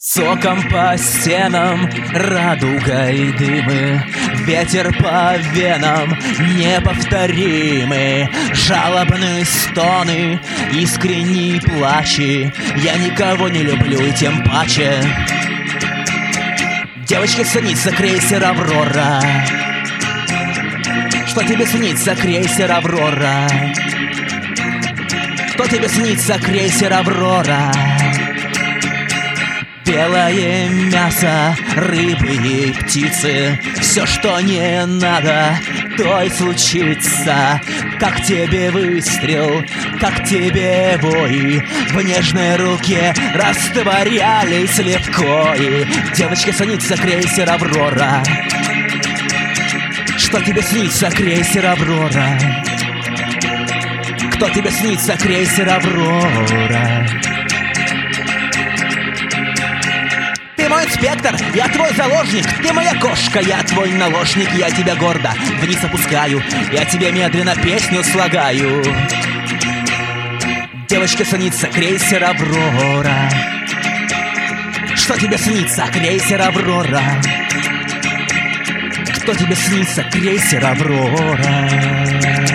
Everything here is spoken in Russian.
Соком по стенам, радугой дымы, ветер по венам неповторимый, жалобные стоны, искренние плачи. Я никого не люблю, и тем паче девочке снится крейсер «Аврора». Что тебе снится, крейсер «Аврора»? Что тебе снится, крейсер «Аврора»? Белое мясо, рыбы и птицы, все, что не надо, то и случится. Как тебе выстрел, как тебе вой, в нежной руке растворялись легко. И девочке снится крейсер «Аврора». Что тебе снится, крейсер «Аврора»? Кто тебе снится, крейсер «Аврора»? Ты мой инспектор, я твой заложник. Ты моя кошка, я твой наложник. Я тебя гордо вниз опускаю, я тебе медленно песню слагаю. Девочке снится крейсер «Аврора». Что тебе снится, крейсер «Аврора»? Кто тебе снится, крейсер «Аврора»?